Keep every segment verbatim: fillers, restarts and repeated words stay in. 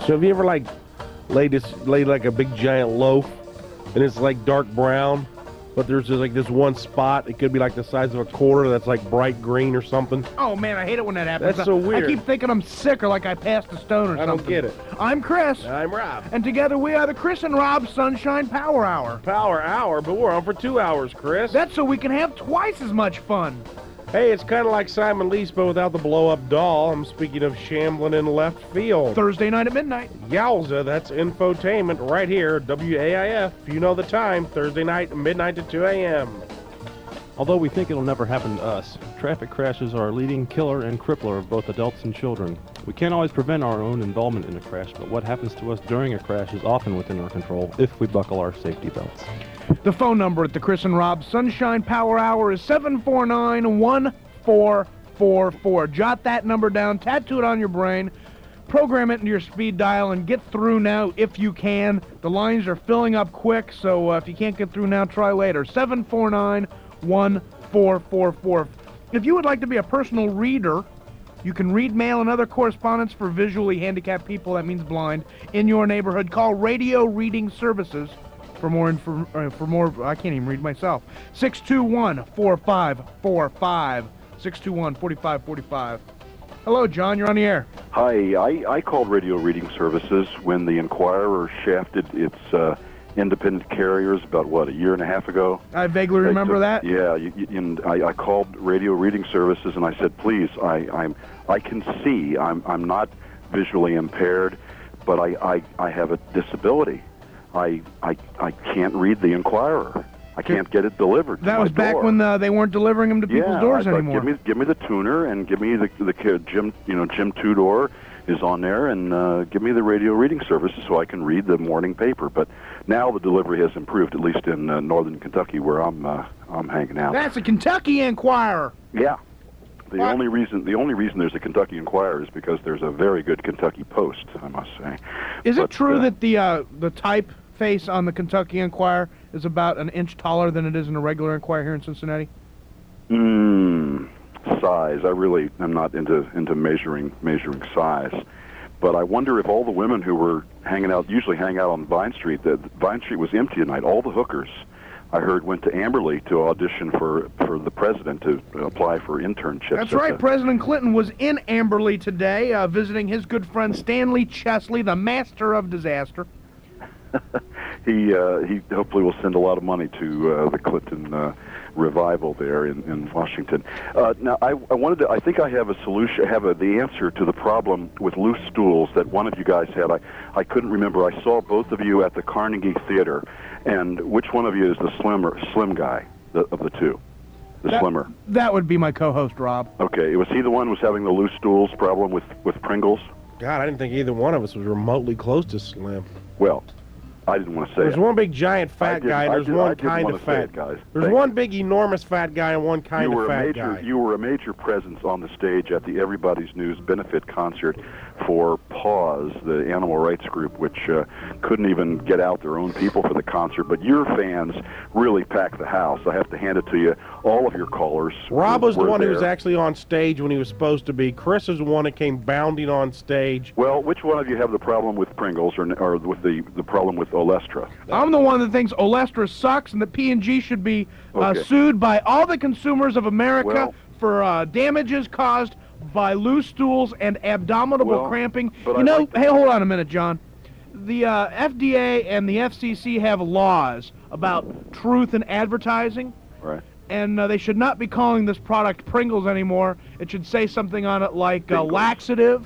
So have you ever like laid this, laid like a big giant loaf, and it's like dark brown, but there's just like this one spot. It could be like the size of a quarter that's like bright green or something. Oh man, I hate it when that happens. That's so weird. I keep thinking I'm sick or like I passed a stone or I something. don't get it. I'm Chris. I'm Rob. And together we are the Chris and Rob Sunshine Power Hour. Power hour, but we're on for two hours, Chris. That's so we can have twice as much fun. Hey, it's kind of like Simon Lease, but without the blow-up doll. I'm speaking of shambling in left field. Thursday night at midnight. Yowza, that's infotainment right here, W A I F. You know the time, Thursday night, midnight to two a.m. Although we think it'll never happen to us, traffic crashes are a leading killer and crippler of both adults and children. We can't always prevent our own involvement in a crash, but what happens to us during a crash is often within our control if we buckle our safety belts. The phone number at the Chris and Rob Sunshine Power Hour is seven four nine, one four four four. Jot that number down, tattoo it on your brain, program it into your speed dial, and get through now if you can. The lines are filling up quick, so uh, if you can't get through now, try later. seven four nine, one four four four. If you would like to be a personal reader, you can read mail and other correspondence for visually handicapped people, that means blind, in your neighborhood. Call Radio Reading Services for more info, uh, for more, I can't even read myself. six two one, four five four five. six two one, four five four five. Hello, John, you're on the air. Hi, I, I called Radio Reading Services when the Enquirer shafted its uh, independent carriers about, what, a year and a half ago? I vaguely remember took, that. Yeah, you, you, and I, I called Radio Reading Services and I said, please, I, I'm, I can see, I'm, I'm not visually impaired, but I, I, I have a disability. I, I, I can't read the Enquirer. I can't get it delivered. That to was my back door. when uh, they weren't delivering them to people's yeah, doors I thought, anymore. Give me, give me the tuner and give me the the kid, Jim. You know, Jim Tudor is on there, and uh, give me the Radio Reading Services so I can read the morning paper. But now the delivery has improved, at least in uh, northern Kentucky, where I'm uh, I'm hanging out. That's a Kentucky Enquirer. Yeah. The What? only reason the only reason there's a Kentucky Enquirer is because there's a very good Kentucky Post, I must say. Is But, it true uh, that the uh, the type face on the Kentucky Enquirer is about an inch taller than it is in a regular Enquirer here in Cincinnati? Mm, size. I really am not into into measuring measuring size, but I wonder if all the women who were hanging out, usually hang out on Vine Street, that Vine Street was empty tonight. All the hookers, I heard, went to Amberley to audition for for the president to apply for internships. That's at right. the- President Clinton was in Amberley today, uh, visiting his good friend Stanley Chesley, the master of disaster. he uh, he hopefully will send a lot of money to uh, the Clinton uh, revival there in, in Washington. Uh, now, I, I wanted to. I think I have a solution. Have a, the answer to the problem with loose stools that one of you guys had. I I couldn't remember. I saw both of you at the Carnegie Theater, and which one of you is the slimmer slim guy the, of the two? The That- slimmer. That would be my co-host, Rob. Okay, was he the one who was having the loose stools problem with with Pringles? God, I didn't think either one of us was remotely close to slim. Well, I didn't want to say There's it. one big giant I fat didn't- guy, I there's didn't- I one didn't kind wanna of say fat. it, guys. There's Thank one you. big enormous fat guy and one kind you of were fat a major, guy. You were a major presence on the stage at the Everybody's News benefit concert for PAWS, the animal rights group, which uh, couldn't even get out their own people for the concert. But your fans really packed the house. I have to hand it to you. All of your callers. Rob were, was the were one who was there. actually on stage when he was supposed to be. Chris is the one that came bounding on stage. Well, which one of you have the problem with Pringles or, or with the, the problem with Olestra? I'm the one that thinks Olestra sucks and that P and G should be uh, Okay. sued by all the consumers of America Well- for uh, damages caused by loose stools and abdominal Well, cramping. but You I know, like to- hey, hold on a minute, John. The uh, F D A and the F C C have laws about truth in advertising, Right. and uh, they should not be calling this product Pringles anymore. It should say something on it like uh, Pringles. laxative.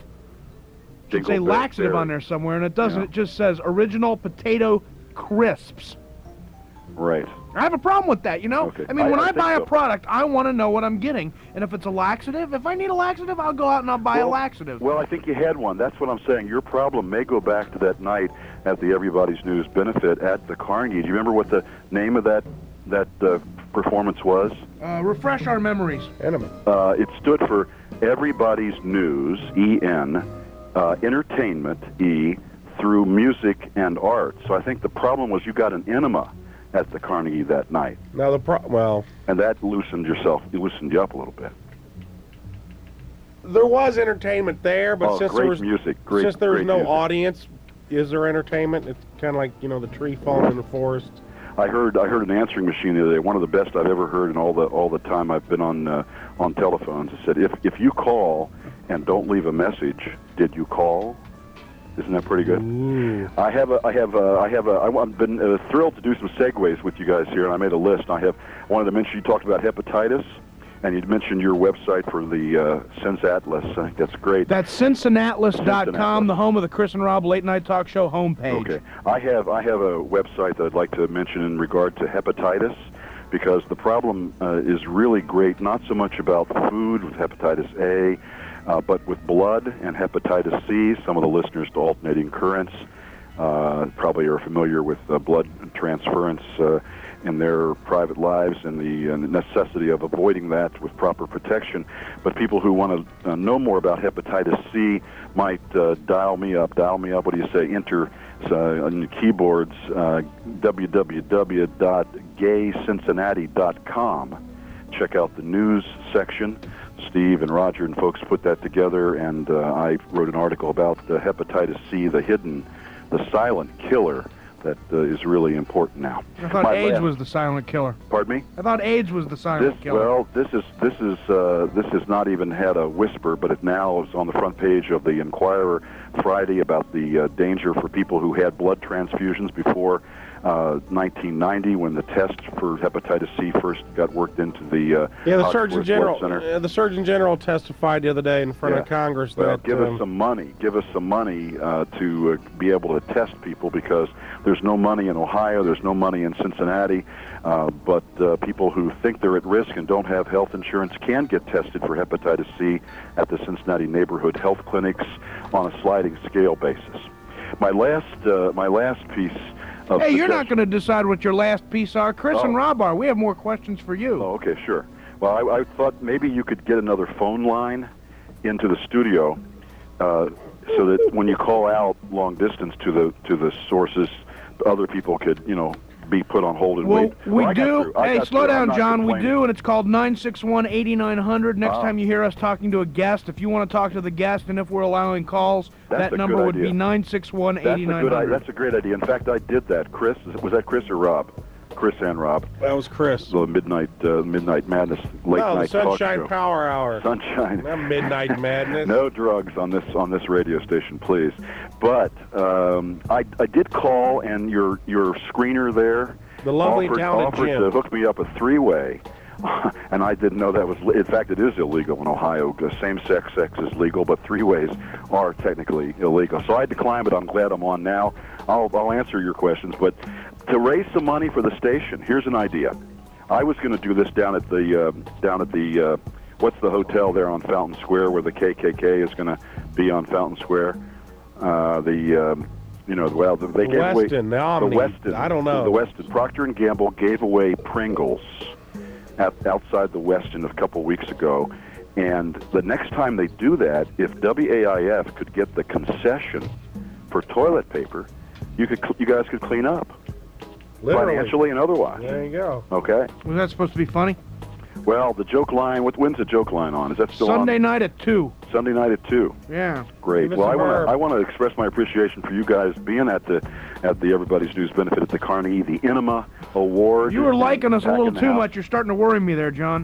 It should say Dingleberry. laxative on there somewhere, and it doesn't. Yeah. It just says original potato crisps. Right. I have a problem with that, you know? Okay. I mean, I- when I I, think buy so. a product, I want to know what I'm getting. And if it's a laxative, if I need a laxative, I'll go out and I'll buy a Well- laxative. Well, I think you had one. That's what I'm saying. Your problem may go back to that night at the Everybody's News benefit at the Carnegie. Do you remember what the name of that that uh, performance was? Uh, refresh our memories. Enema. Uh, it stood for Everybody's News, E N, uh, Entertainment, E, through music and art. So I think the problem was you got an enema at the Carnegie that night, Now the pro well, and that loosened yourself, it loosened you up a little bit. There was entertainment there, but Oh, since great there was music, great- since there was great no music. audience, is there entertainment? It's kind of like, you know, the tree falling in the forest. I heard I heard an answering machine the other day, one of the best I've ever heard in all the all the time I've been on uh, on telephones. It said, if if you call and don't leave a message, did you call? Isn't that pretty good? Ooh. I have a I have a I have a I've been uh, thrilled to do some segues with you guys here, and I made a list. I have I wanted to mention, you talked about hepatitis, and you mentioned your website for the uh, Sense Atlas. I think that's great. That's Cincinnatlis dot com, Cincinnati. the home of the Chris and Rob Late Night Talk Show homepage. Okay. I have I have a website that I'd like to mention in regard to hepatitis, because the problem uh, is really great, not so much about food with hepatitis A, uh, but with blood and hepatitis C. Some of the listeners to Alternating Currents uh, probably are familiar with uh, blood transference uh, in their private lives and the, uh, necessity of avoiding that with proper protection. But people who want to uh, know more about hepatitis C might uh, dial me up. Dial me up. What do you say? Enter uh, on your keyboards uh, w w w dot gay cincinnati dot com. Check out the news section. Steve and Roger and folks put that together, and uh, I wrote an article about uh, hepatitis C, the hidden, the silent killer that uh, is really important now. I thought My AIDS last- was the silent killer. Pardon me? I thought AIDS was the silent This, killer. well, this is this is uh, this has not even had a whisper, but it now is on the front page of the Inquirer Friday about the uh, danger for people who had blood transfusions before uh, nineteen ninety, when the test for hepatitis C first got worked into the uh, Yeah, the Hoxworth Surgeon Blood General. Center. Uh, the Surgeon General testified the other day in front Yeah. of Congress Well, that. give um, us some money. Give us some money uh, to uh, be able to test people, because there's no money in Ohio, there's no money in Cincinnati, uh, but uh, people who think they're at risk and don't have health insurance can get tested for hepatitis C at the Cincinnati neighborhood health clinics on a sliding scale basis. My last, uh, my last piece of Hey, you're not suggestion- going to decide what your last piece are. Chris Oh. and Rob are. We have more questions for you. Oh, okay, sure. Well, I, I thought maybe you could get another phone line into the studio, uh, so that when you call out long distance to the to the sources, other people could, you know, be put on hold and Well, wait. we I got do. through. I Hey, got slow through. I'm down, not John. We complaining. do, and it's called nine six one, eight nine hundred. Next Ah. time you hear us talking to a guest, if you want to talk to the guest and if we're allowing calls, That's that a number good would be idea. nine six one, That's a eight nine good. i- hundred. That's a great idea. In fact, I did that. Chris, was that Chris or Rob? Chris and Rob. That was Chris. The midnight uh, midnight madness late No, the night talk Sunshine show. Power Hour. Sunshine. Not Midnight Madness. No drugs on this on this radio station, please. But um, I I did call, and your your screener there The lovely offered, talented offered Jim. to hook me up a three-way, and I didn't know that was. In fact, it is illegal in Ohio. Same-sex sex is legal, but three-ways are technically illegal. So I declined, but I'm glad I'm on now. I'll I'll answer your questions, but to raise some money for the station, here's an idea. I was going to do this down at the uh, down at the uh, what's the hotel there on Fountain Square where the K K K is going to be on Fountain Square. Uh, the um, you know well they The gave away Westin, the Omni. Westin. I don't know. The Westin. Procter and Gamble gave away Pringles at, outside the Westin a couple weeks ago, and the next time they do that, if W A I F could get the concession for toilet paper, you could cl- you guys could clean up Literally. financially and otherwise. There you go. Okay. Was that supposed to be funny? Well, the joke line. What when's the joke line on? Is that still Sunday on? night at two. Sunday night at two. Yeah. Great. Give us Well, a I want verb. to I want to express my appreciation for you guys being at the at the Everybody's News benefit at the Carnegie, the Enema Award. You were and liking us a back little in the too house. much. You're starting to worry me there, John.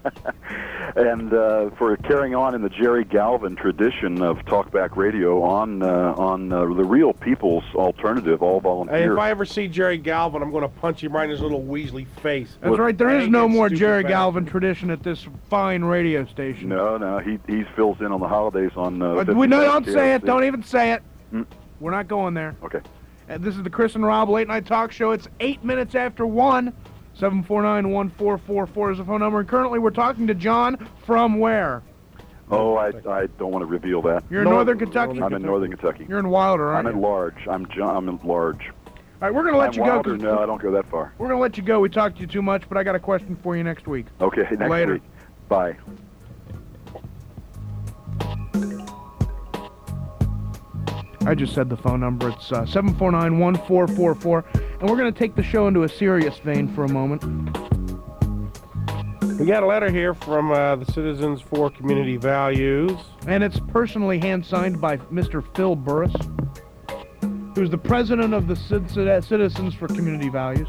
And uh, for carrying on in the Jerry Galvin tradition of talkback radio on uh, on uh, the Real People's Alternative, all Hey, volunteer. if I ever see Jerry Galvin, I'm going to punch him right in his little Weasley face. That's right. There is Dang no it, more stupid Jerry bastard. Galvin tradition at this fine radio station. No, no, he he fills in on the holidays on. Uh, But we no, fifty-five don't say it. K L C. Don't even say it. Mm. We're not going there. Okay. And this is the Chris and Rob Late Night Talk Show. It's eight minutes after one. seven four nine, one four four four is the phone number. And currently we're talking to John from where? Oh, I I don't want to reveal that. You're in North- Northern Kentucky? I'm in Northern Kentucky. You're in Wilder, I'm aren't at you? large. I'm John. I'm at large. All right, we're going to let I'm you go. Wilder. 'cause No, I don't go that far. We're going to let you go. We talked to you too much, but I got a question for you next week. Okay, next Later. week. Bye. I just said the phone number. It's uh, seven four nine, one four four four. And we're going to take the show into a serious vein for a moment. We got a letter here from uh, the Citizens for Community Values. And it's personally hand-signed by Mister Phil Burris, who's the president of the Citizens for Community Values.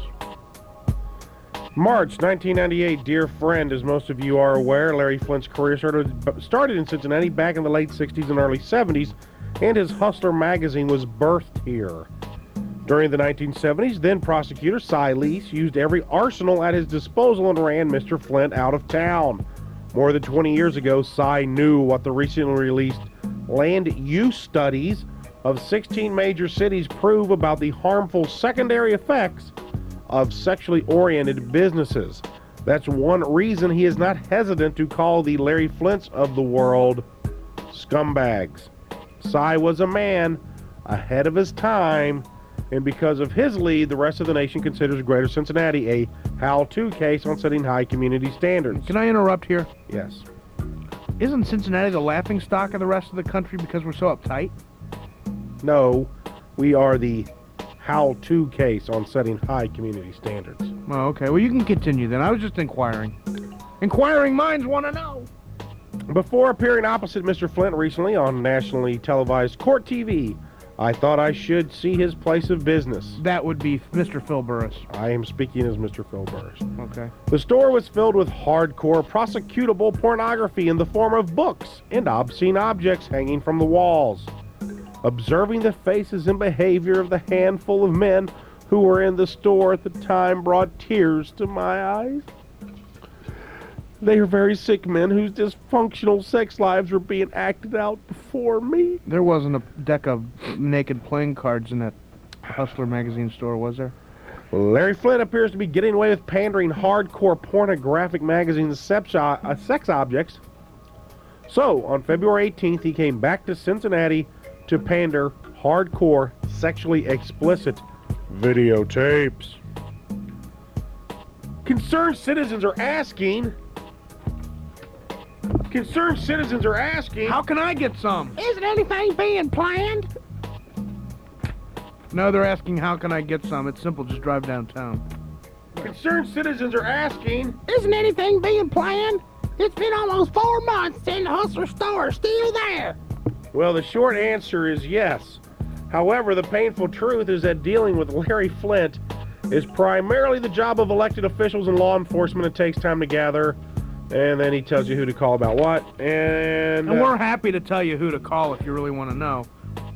March nineteen ninety-eight, dear friend, as most of you are aware, Larry Flynt's career started, started in Cincinnati back in the late sixties and early seventies, and his Hustler magazine was birthed here. During the nineteen seventies, then prosecutor Cy Lease used every arsenal at his disposal and ran Mister Flynt out of town. More than twenty years ago, Cy knew what the recently released land use studies of sixteen major cities prove about the harmful secondary effects of sexually oriented businesses. That's one reason he is not hesitant to call the Larry Flynts of the world scumbags. Cy was a man ahead of his time, and because of his lead, the rest of the nation considers Greater Cincinnati a how-to case on setting high community standards. Can I interrupt here? Yes. Isn't Cincinnati the laughingstock of the rest of the country because we're so uptight? No, we are the how-to case on setting high community standards. Oh, okay. Well, you can continue then. I was just inquiring. Inquiring minds want to know. Before appearing opposite Mister Flynt recently on nationally televised Court T V, I thought I should see his place of business. That would be Mister Phil Burris. I am speaking as Mister Phil Burris. Okay. The store was filled with hardcore prosecutable pornography in the form of books and obscene objects hanging from the walls. Observing the faces and behavior of the handful of men who were in the store at the time brought tears to my eyes. They are very sick men whose dysfunctional sex lives were being acted out before me. There wasn't a deck of naked playing cards in that Hustler magazine store, was there? Larry Flynt appears to be getting away with pandering hardcore pornographic magazines sex, uh, sex objects. So, on February eighteenth, he came back to Cincinnati to pander hardcore, sexually explicit videotapes. Concerned citizens are asking... Concerned citizens are asking... How can I get some? Isn't anything being planned? No, they're asking how can I get some. It's simple, just drive downtown. Concerned citizens are asking... Isn't anything being planned? It's been almost four months and the Hustler store is still there. Well, the short answer is yes. However, the painful truth is that dealing with Larry Flynt is primarily the job of elected officials and law enforcement. It takes time to gather, and then he tells you who to call about what. And, and uh, we're happy to tell you who to call if you really want to know.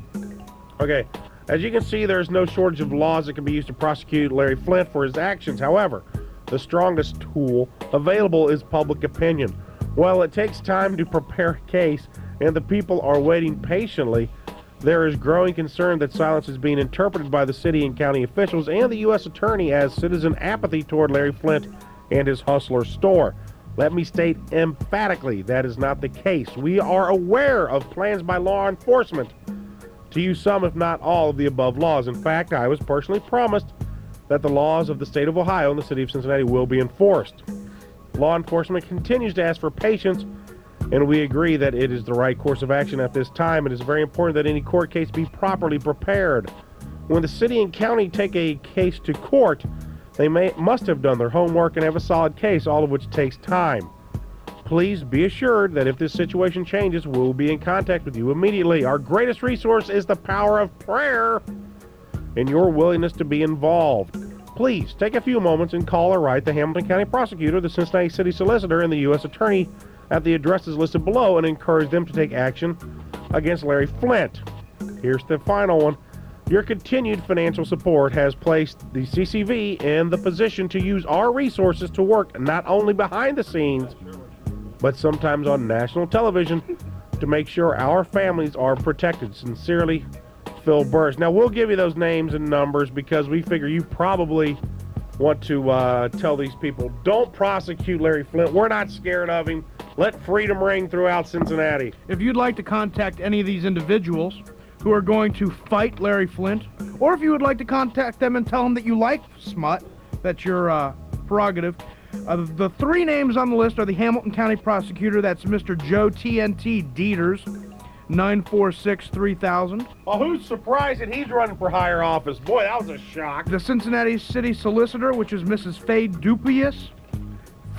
Okay, as you can see, there's no shortage of laws that can be used to prosecute Larry Flynt for his actions. However, the strongest tool available is public opinion. While it takes time to prepare a case, and the people are waiting patiently, there is growing concern that silence is being interpreted by the city and county officials and the U S attorney as citizen apathy toward Larry Flynt and his Hustler store. Let me state emphatically that is not the case. We are aware of plans by law enforcement to use some, if not all, of the above laws. In fact, I was personally promised that the laws of the state of Ohio and the city of Cincinnati will be enforced. Law enforcement continues to ask for patience, and we agree that it is the right course of action at this time. It is very important that any court case be properly prepared. When the city and county take a case to court, they may must have done their homework and have a solid case, all of which takes time. Please be assured that if this situation changes, we'll be in contact with you immediately. Our greatest resource is the power of prayer and your willingness to be involved. Please take a few moments and call or write the Hamilton County Prosecutor, the Cincinnati City Solicitor, and the U S Attorney at the addresses listed below and encourage them to take action against Larry Flynt. Here's the final one. Your continued financial support has placed the C C V in the position to use our resources to work not only behind the scenes, but sometimes on national television to make sure our families are protected. Sincerely, Phil Burris. Now, we'll give you those names and numbers because we figure you probably want to uh, tell these people, don't prosecute Larry Flynt. We're not scared of him. Let freedom ring throughout Cincinnati. If you'd like to contact any of these individuals who are going to fight Larry Flynt, or if you would like to contact them and tell them that you like smut, that's your uh, prerogative. Uh, the three names on the list are the Hamilton County Prosecutor, that's Mister Joe T N T Dieters, nine four six, three thousand. Well, who's surprised that he's running for higher office? Boy, that was a shock. The Cincinnati City Solicitor, which is Missus Faye Dupuis,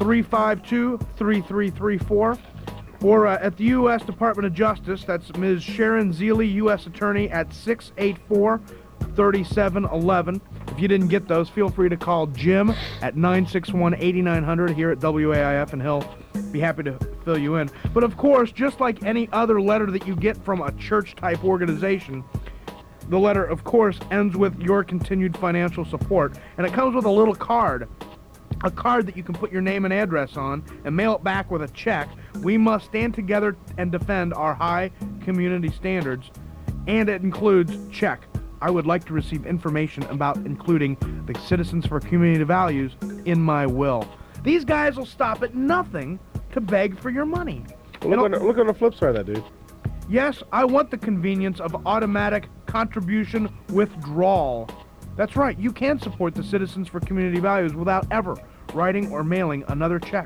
three five two, three three three four. Or uh, at the U S Department of Justice, that's Miz Sharon Zeely, U S Attorney, at six eight four, three seven one one. If you didn't get those, feel free to call Jim at nine six one, eight nine zero zero here at W A I F, and he'll be happy to fill you in. But of course, just like any other letter that you get from a church-type organization, the letter, of course, ends with your continued financial support, and it comes with a little card. A card that you can put your name and address on and mail it back with a check. We must stand together and defend our high community standards, and it includes check. I would like to receive information about including the Citizens for Community Values in my will. These guys will stop at nothing to beg for your money. Look on, the, look on the flip side of that, dude. Yes, I want the convenience of automatic contribution withdrawal. That's right, you can support the Citizens for Community Values without ever writing or mailing another check.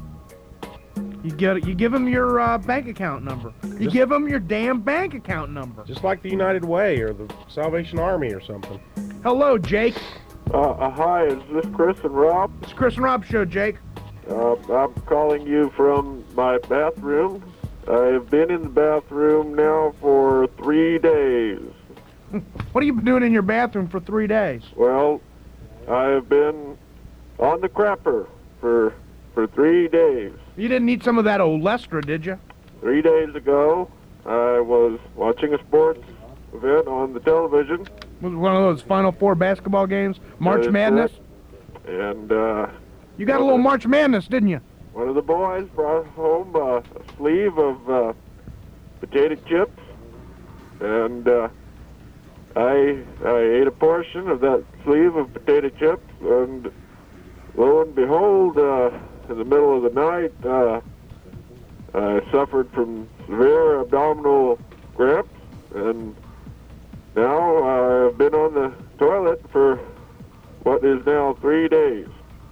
You get, you give them your uh, bank account number. You Just, give them your damn bank account number. Just like the United Way or the Salvation Army or something. Hello, Jake. Uh, uh, hi, is this Chris and Rob? It's Chris and Rob Show, Jake. Uh, I'm calling you from my bathroom. I've been in the bathroom now for three days. What have you been doing in your bathroom for three days? Well, I've been on the crapper for for three days. You didn't eat some of that Olestra, did you? Three days ago, I was watching a sports event on the television. Was it one of those Final Four basketball games? March That is Madness? correct. And, uh... You got a little March Madness, didn't you? One of the boys brought home uh, a sleeve of uh, potato chips, and uh, I I ate a portion of that sleeve of potato chips, and lo and behold, uh, in the middle of the night, uh, I suffered from severe abdominal cramps, and now I've been on the toilet for what is now three days.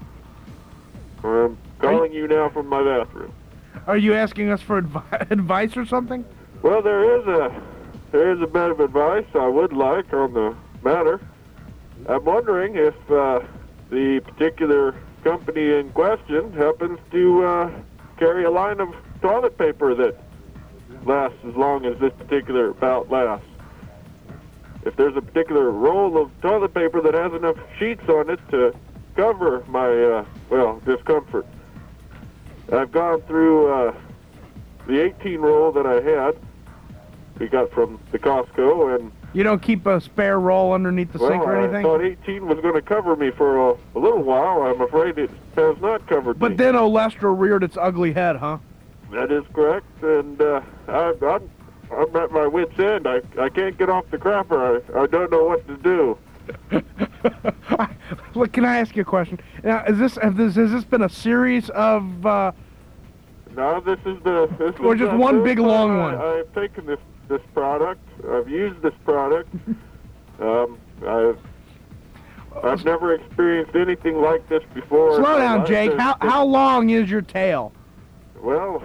I'm calling you now from my bathroom. Are you asking us for advi- advice or something? Well, there is a there is a bit of advice I would like on the matter. I'm wondering if uh, the particular company in question happens to uh, carry a line of toilet paper that lasts as long as this particular bout lasts. If there's a particular roll of toilet paper that has enough sheets on it to cover my, uh, well, discomfort. I've gone through uh, the eighteen roll that I had, we got from the Costco, and... You don't keep a spare roll underneath the well, sink or I anything? thought eighteen was going to cover me for a, a little while. I'm afraid it has not covered But me. then Olestra reared its ugly head, huh? That is correct, and uh, I, I'm, I'm at my wit's end. I, I can't get off the crapper. I, I don't know what to do. Look, can I ask you a question? Now, is this, have this has this been a series of, uh, No, this is the... This Or is just the one first big time long I, one? I've taken this, this product. I've used this product. um, I've... I've never experienced anything like this before. slow in my down, life. Jake. There's- How, how long is your tail? Well,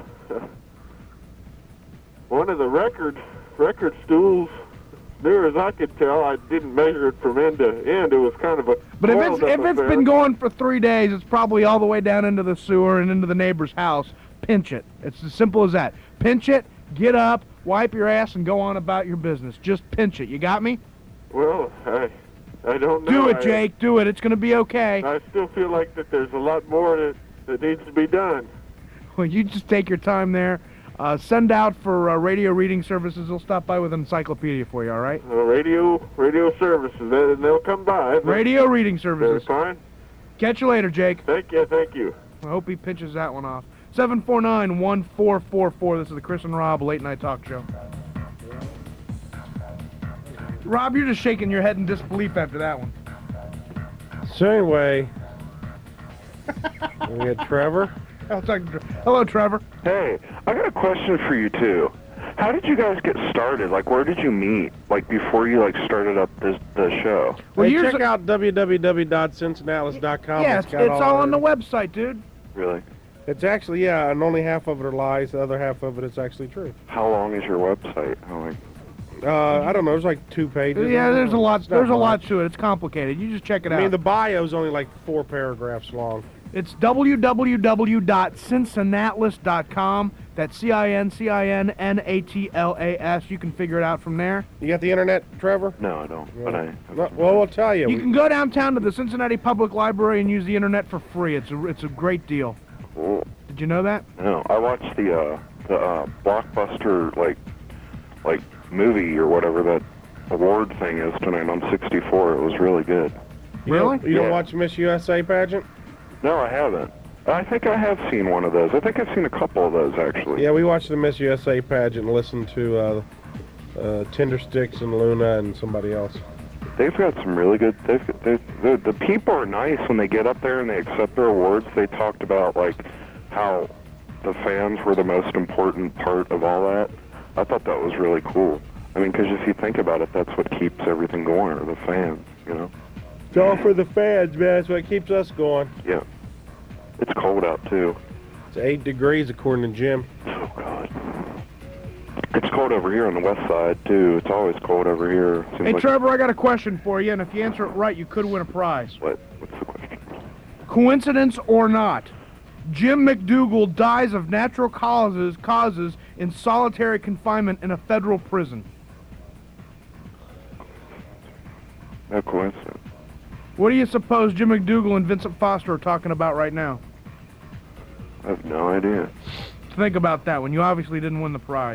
one of the record record stools, near as I could tell, I didn't measure it from end to end. It was kind of a But if it's coiled up if it's affair. been going for three days, it's probably all the way down into the sewer and into the neighbor's house. Pinch it. It's as simple as that. Pinch it, get up, wipe your ass, and go on about your business. Just pinch it. You got me? Well, I I don't know. Do it, I- Jake. Do it. It's going to be okay. I still feel like that there's a lot more that, that needs to be done. Well, you just take your time there. Uh, send out for uh, radio reading services. They'll stop by with an encyclopedia for you, all right? Uh, radio radio services, and they'll come by. Radio reading They're services. fine. Catch you later, Jake. Thank you, thank you. I hope he pinches that one off. seven four nine, one four four four. This is the Chris and Rob Late Night Talk Show. Rob, you're just shaking your head in disbelief after that one. So anyway, we got Trevor. I'll talk to, hello, Trevor. Hey, I got a question for you too. How did you guys get started? Like, where did you meet? Like, before you like started up this the show? Well, Hey, here's check a- out w w w dot cincinnati dot com. Yeah, it's, got it's all on the our- website, dude. Really? It's actually, yeah, and only half of it are lies. The other half of it is actually true. How long is your website? How, like, Uh, I don't know. There's like two pages. Yeah, there's a lot. It's not There's a lot much. to it. It's complicated. You just check it I out. mean, the bio's only like four paragraphs long. It's w w w dot cincinnatlas dot com. That's C I N C I N N A T L A S. You can figure it out from there. You got the internet, Trevor? No, I don't. But I. Well, well, we'll tell you. You can go downtown to the Cincinnati Public Library and use the internet for free. It's a, it's a great deal. Cool. Did you know that? No, I watched the uh, the uh, blockbuster like like movie or whatever that award thing is tonight on sixty-four. It was really good. You don't- Really? You don't Yeah. watch Miss U S A pageant? No, I haven't. I think I have seen one of those. I think I've seen a couple of those actually. Yeah, we watched the Miss U S A pageant and listened to uh, uh, Tender Sticks and Luna and somebody else. They've got some really good. They've, they've, the the people are nice when they get up there and they accept their awards. They talked about like how the fans were the most important part of all that. I thought that was really cool. I mean, because if you think about it, that's what keeps everything going, are the fans, you know? It's all for the fans, man. That's what keeps us going. Yeah. It's cold out, too. It's eight degrees according to Jim. Oh, God. It's cold over here on the west side, too. It's always cold over here. Seems Hey, like- Trevor, I got a question for you, and if you answer it right, you could win a prize. What? What's the question? Coincidence or not, Jim McDougal dies of natural causes causes in solitary confinement in a federal prison. No coincidence. What do you suppose Jim McDougal and Vincent Foster are talking about right now? I have no idea. Think about that one. You obviously didn't win the prize.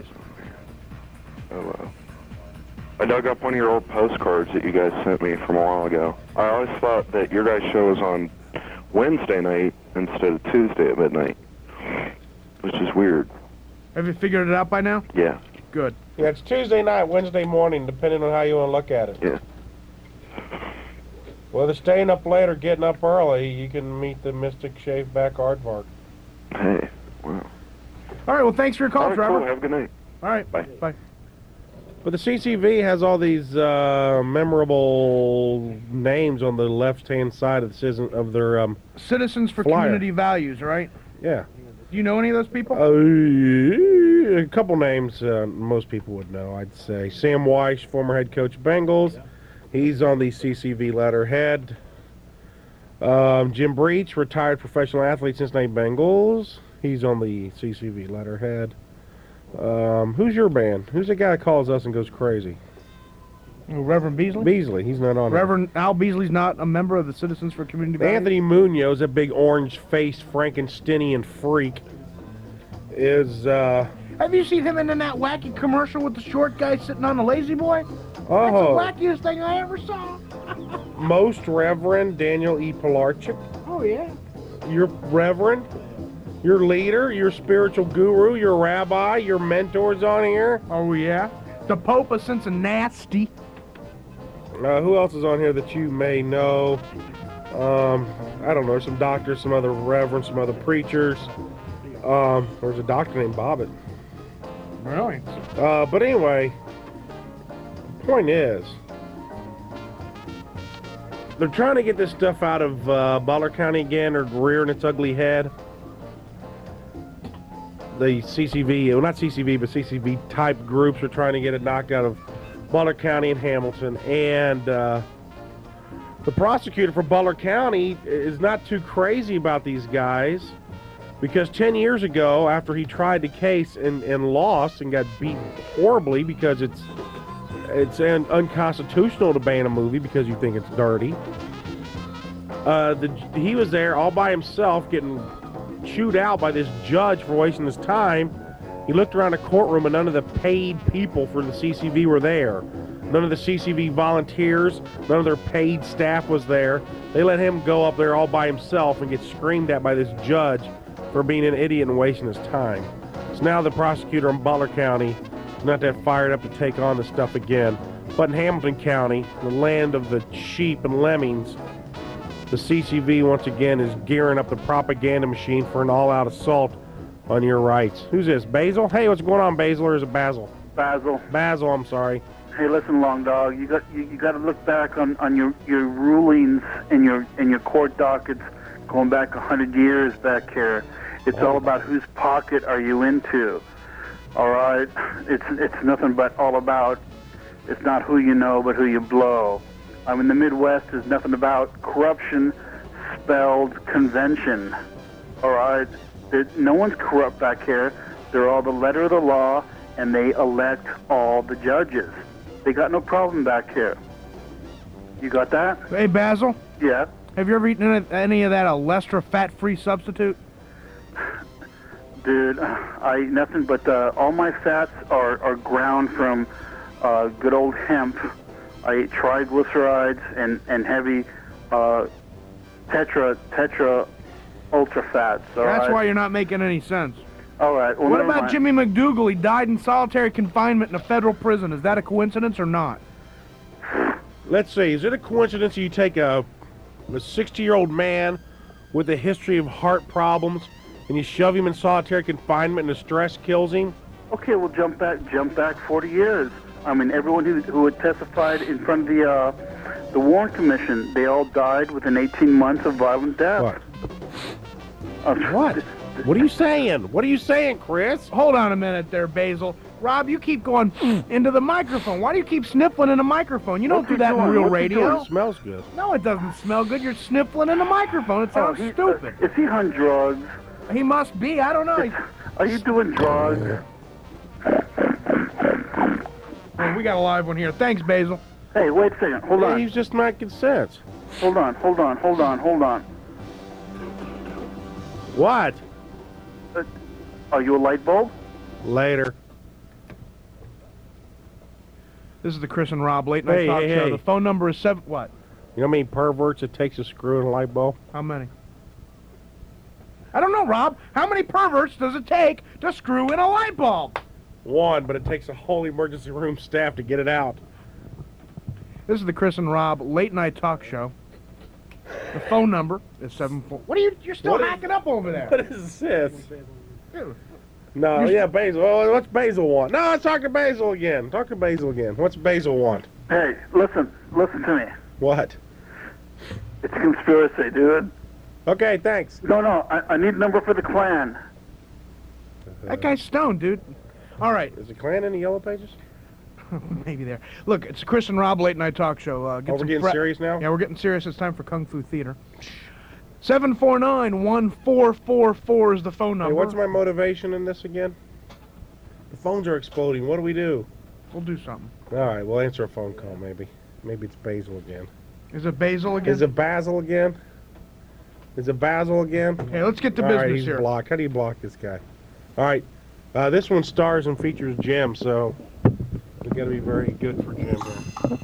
Oh, well. I dug up one of your old postcards that you guys sent me from a while ago. I always thought that your guys' show was on Wednesday night instead of Tuesday at midnight, which is weird. Have you figured it out by now? Yeah, Good. Yeah, it's Tuesday night, Wednesday morning, depending on how you want to look at it. yeah. Whether staying up late or getting up early, you can meet the Mystic Shave Back Aardvark. Hey, wow. All right, well, thanks for your call, All right, Trevor. cool. Have a good night. All right, Bye. Bye. But the C C V has all these uh, memorable names on the left-hand side of the citizen of their um, Citizens for Flyer. Community Values, right? yeah. Do you know any of those people? Uh, a couple names uh, most people would know, I'd say. Sam Weiss, former head coach of Bengals. He's on the C C V letterhead. Um, Jim Breach, retired professional athlete, Cincinnati Bengals. He's on the C C V letterhead. Um, who's your band? Who's the guy that calls us and goes crazy? Reverend Beasley? Beasley. He's not on it. Reverend Al Beasley's not a member of the Citizens for Community Values? Anthony Munoz, a big orange-faced Frankensteinian freak, is, uh... Have you seen him in that wacky commercial with the short guy sitting on the lazy boy? Oh, That's the wackiest thing I ever saw. Most Reverend Daniel E. Pilarchik. Oh, yeah. Your Reverend, your leader, your spiritual guru, your rabbi, your mentors on here. Oh, yeah. The Pope of Cincinnati. Uh, who else is on here that you may know? Um, I don't know, some doctors, some other reverends, some other preachers. Um, there's a doctor named Bobbitt. Really? Uh, but anyway, the point is, they're trying to get this stuff out of uh, Butler County again, or rearing its ugly head. The C C V, well, not C C V, but C C V type groups are trying to get it knocked out of Butler County and Hamilton. And uh, the prosecutor for Butler County is not too crazy about these guys, because ten years ago, after he tried the case and, and lost and got beat horribly because it's it's un- unconstitutional to ban a movie because you think it's dirty, uh, the, he was there all by himself getting chewed out by this judge for wasting his time. He looked around the courtroom and none of the paid people for the C C V were there. None of the C C V volunteers, none of their paid staff was there. They let him go up there all by himself and get screamed at by this judge for being an idiot and wasting his time. So now the prosecutor in Butler County is not that fired up to take on this stuff again. But in Hamilton County, the land of the sheep and lemmings, the C C V once again is gearing up the propaganda machine for an all-out assault on your rights. Who's this, Basil? Hey, what's going on, Basil, or is it Basil? Basil. Basil, I'm sorry. Hey, listen, Long Dog. You got you, you got to look back on, on your, your rulings and your and your court dockets going back a hundred years back here. It's all about whose pocket are you into. All right, it's it's nothing but all about. It's not who you know, but who you blow. I mean, the Midwest is nothing about corruption, spelled convention. All right? There, no one's corrupt back here. They're all the letter of the law, and they elect all the judges. They got no problem back here. You got that? Hey, Basil, Yeah. have you ever eaten any, any of that Alestra fat-free substitute? Dude, I eat nothing but uh, all my fats are, are ground from uh, good old hemp. I eat triglycerides and, and heavy uh, tetra tetra ultra fats. All That's right? why you're not making any sense. All right. Well, What never about mind. Jimmy McDougal? He died in solitary confinement in a federal prison. Is that a coincidence or not? Let's see. Is it a coincidence you take a a sixty-year-old man with a history of heart problems and you shove him in solitary confinement and the stress kills him? Okay, we'll jump back. Jump back forty years. I mean, everyone who who had testified in front of the uh, the Warren Commission, they all died within eighteen months of violent death. What? Uh, What? What are you saying? What are you saying, Chris? Hold on a minute there, Basil. Rob, you keep going into the microphone. Why do you keep sniffling in the microphone? You don't What's do he that in doing? real What's he radio. doing? It smells good. No, it doesn't smell good. You're sniffling in the microphone. It Oh, sounds he- stupid. Uh, is he on drugs? He must be. I don't know. He- Are you doing drugs? Oh, we got a live one here. Thanks, Basil. Hey, wait a second. Hold Yeah, on. he's just making sense. Hold on. Hold on. Hold on. Hold on. What? Are you a light bulb? Later. This is the Chris and Rob Late Night Hey, Talk hey, Show. hey. The phone number is seven. What? You know how many perverts it takes to screw in a light bulb? How many? I don't know, Rob. How many perverts does it take to screw in a light bulb? One, but it takes a whole emergency room staff to get it out. This is the Chris and Rob Late Night Talk Show. The phone number is seven four. What are you? You're still What is- hacking up over there. What is this? Dude, No, You're- yeah, Basil. Oh, what's Basil want? No, let's talk to Basil again. Talk to Basil again. What's Basil want? Hey, listen. Listen to me. What? It's a conspiracy, dude. Okay, thanks. No, no. I, I need a number for the Klan. That guy's stoned, dude. All right, Is the Klan in the Yellow Pages? maybe there. Look, it's Chris and Rob Late Night Talk Show. Uh, get Oh, we're some getting fra- serious now? Yeah, we're getting serious. It's time for Kung Fu Theater. seven four nine, one four four four is the phone number. Hey, what's my motivation in this again? The phones are exploding. What do we do? We'll do something. All right, we'll answer a phone call, maybe. Maybe it's Basil again. Is it Basil again? Is it Basil again? Is it Basil again? Okay, let's get to All right, business he's here. blocked. How do you block this guy? All right, uh, this one stars and features Jim, so we got to be very good for Jim here.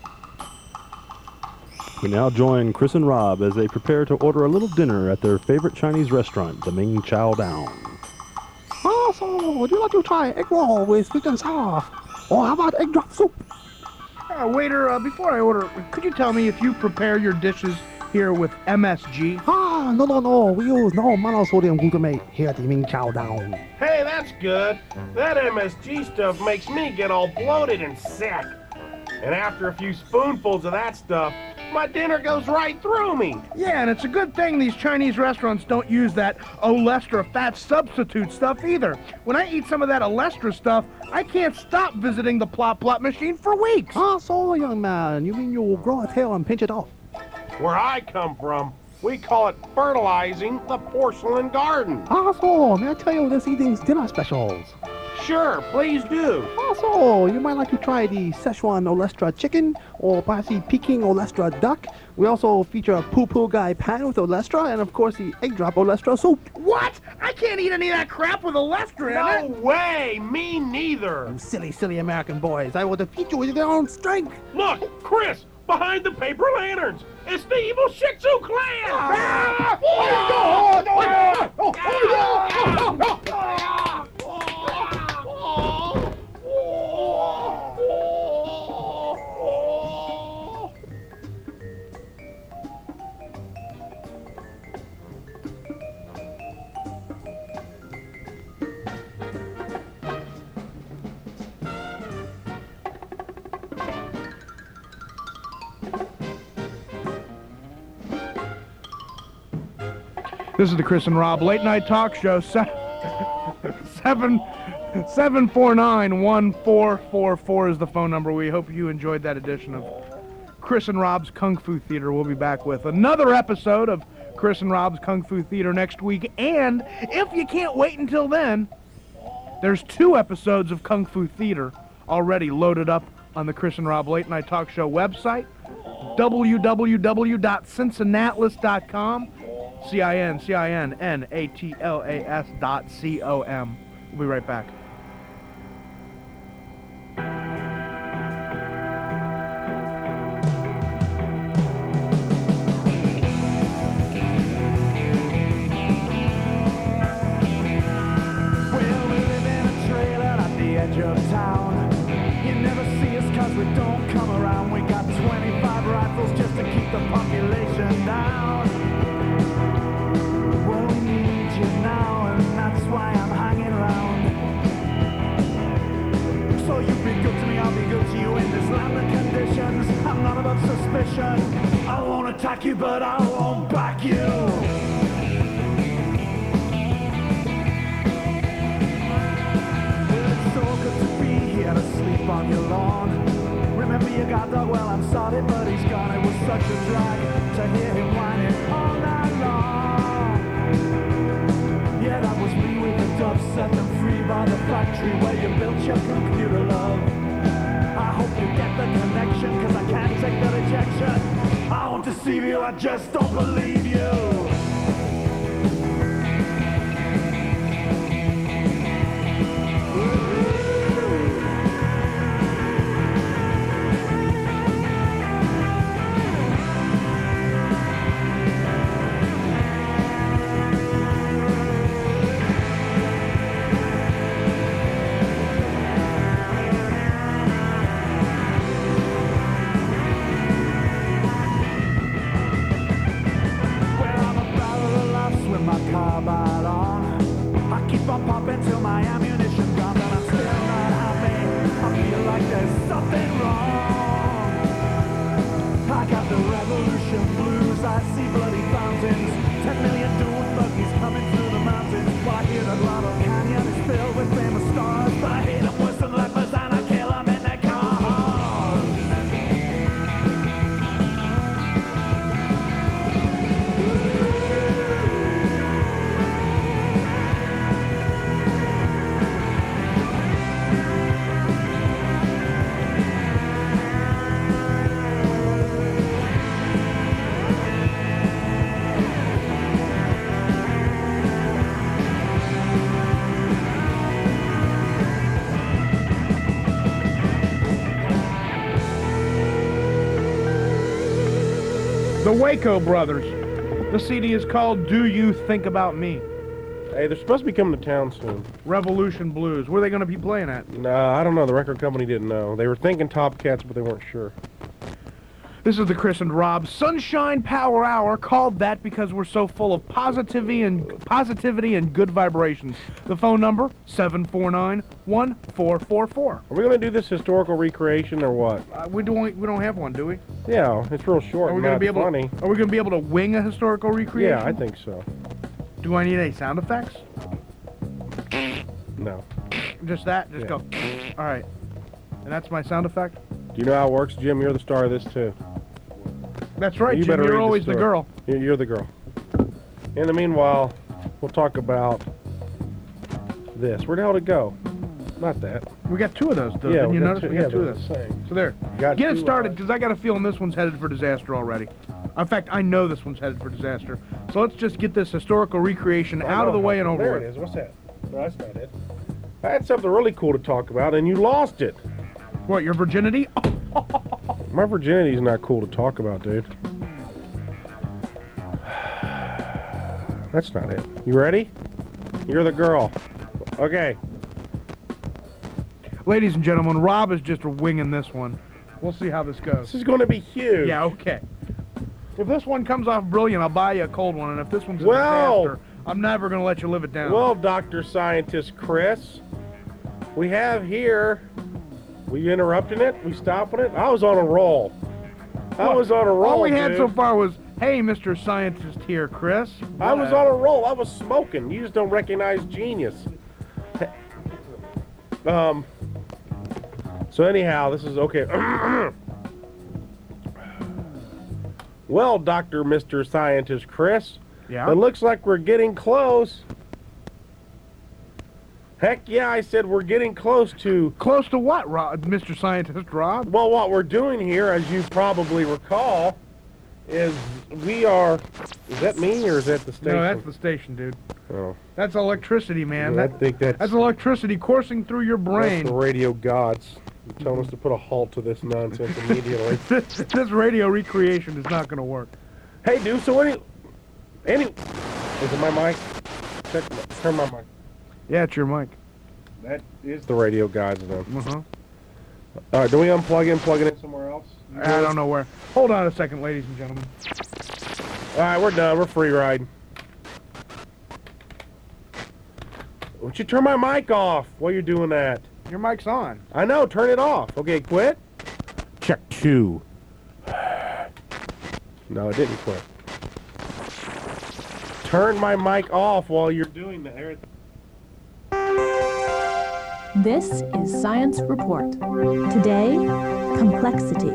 We now join Chris and Rob as they prepare to order a little dinner at their favorite Chinese restaurant, the Ming Chow Down. Also, would you like to try egg roll with sweet and sour? Or how about egg drop soup? Uh, waiter, uh, before I order, could you tell me if you prepare your dishes here with M S G? Ah, no, no, no. We use no monosodium glutamate here at the Ming Chow Down. Hey, that's good. That M S G stuff makes me get all bloated and sick. And after a few spoonfuls of that stuff, my dinner goes right through me. Yeah, and it's a good thing these Chinese restaurants don't use that Olestra fat substitute stuff either. When I eat some of that Olestra stuff, I can't stop visiting the plop plop machine for weeks. Ah, so, young man, you mean you'll grow a tail and pinch it off? Where I come from, we call it fertilizing the porcelain garden. Ah, so, may I tell you this evening's dinner specials? Sure, please do. Also, you might like to try the Szechuan Olestra chicken or perhaps the Peking Olestra duck. We also feature a poo poo guy pan with Olestra and, of course, the egg drop Olestra soup. What? I can't eat any of that crap with Olestra in No it. way, me neither. You silly, silly American boys. I will defeat you with your own strength. Look, Chris, behind the paper lanterns. It's the evil Shih Tzu clan. Ah! Oh, no, no, Oh, oh, no. Ah! This is the Chris and Rob Late Night Talk Show. Se- seven seven four nine one four four four is the phone number. We hope you enjoyed that edition of Chris and Rob's Kung Fu Theater. We'll be back with another episode of Chris and Rob's Kung Fu Theater next week. And if you can't wait until then, there's two episodes of Kung Fu Theater already loaded up on the Chris and Rob Late Night Talk Show website, w w w dot cincinnatlis dot com, C I N C I N N A T L A S dot C O M. We'll be right back. Well, we live in a trailer at the edge of town. You never see us cause we don't come around. We got twenty-five rifles just to keep the population down. Well, we need you now, and that's why I'm hanging around. So you be good to me, I'll be good to you in this land of conditions. I'm not above suspicion. I won't attack you, but I won't back you. To sleep on your lawn. Remember your guard dog? Well, I'm sorry, but he's gone. It was such a drag to hear him whining all night long. Yeah, that was me with the dove, set them free by the factory where you built your computer, love. I hope you get the connection, cause I can't take the rejection. I won't deceive you, I just don't believe you. The Waco Brothers. The C D is called Do You Think About Me? Hey, they're supposed to be coming to town soon. Revolution Blues. Where are they going to be playing at? Nah, I don't know. The record company didn't know. They were thinking Top Cats, but they weren't sure. This is the Chris and Rob Sunshine Power Hour, called that because we're so full of positivity and positivity and good vibrations. The phone number, seven four nine, one four four four. Are we going to do this historical recreation or what? Uh, we don't we don't have one, do we? Yeah, it's real short. Are we going to be able funny. To, are we going to be able to wing a historical recreation? Yeah, I think so. Do I need any sound effects? No. Just that? Just Yeah. go. All right. And that's my sound effect? Do you know how it works, Jim? You're the star of this too. That's right, You Jim. better You're read the always the story. girl. You're you're the girl. In the meanwhile, we'll talk about this. Where the hell did it go? Not that. We got two of those, though. Yeah, Didn't we you got notice? two- we yeah, got two of they're those. the same. So there. Got Get it two, started, uh, because I got a feeling this one's headed for disaster already. In fact, I know this one's headed for disaster. So let's just get this historical recreation Oh, out of no, the way and over There with. it is. What's that? No, that's not it. I had something really cool to talk about, and you lost it. What, your virginity? My virginity's not cool to talk about, dude. That's not it. You ready? You're the girl. Okay. Ladies and gentlemen, Rob is just winging this one. We'll see how this goes. This is going to be huge. Yeah, okay. If this one comes off brilliant, I'll buy you a cold one, and if this one's a Well- disaster, I'm never going to let you live it down. Well, Doctor Scientist Chris, we have here. We interrupting it? We stopping it? I was on a roll. I What? was on a roll. All we had dude. so far was, hey, Mister Scientist here, Chris. I was on a roll. I was smoking. You just don't recognize genius. Um. So anyhow, this is okay. Well, Doctor Mister Scientist Chris, Yeah? It looks like we're getting close. Heck yeah, I said we're getting close to... Close to what, Rob, Mister Scientist Rob? Well, what we're doing here, as you probably recall, is we are... Is that me or is that the station? No, that's the station, dude. Oh. That's electricity, man. Yeah, I That- think that's... That's electricity coursing through your That's brain. the radio gods telling us to put a halt to this nonsense immediately. this, this radio recreation is not going to work. Hey, dude, so any... Any... Is it my mic? Check, turn my mic. Yeah, it's your mic. That is the radio gods, then. Uh-huh. All right, do we unplug it, plug it in somewhere else? I don't know where. Hold on a second, ladies and gentlemen. All right, we're done. We're free riding. Why don't you turn my mic off while you're doing that? Your mic's on. I know, turn it off. Okay, quit. Check two. No, it didn't quit. Turn my mic off while you're doing that. This is Science Report. Today, complexity.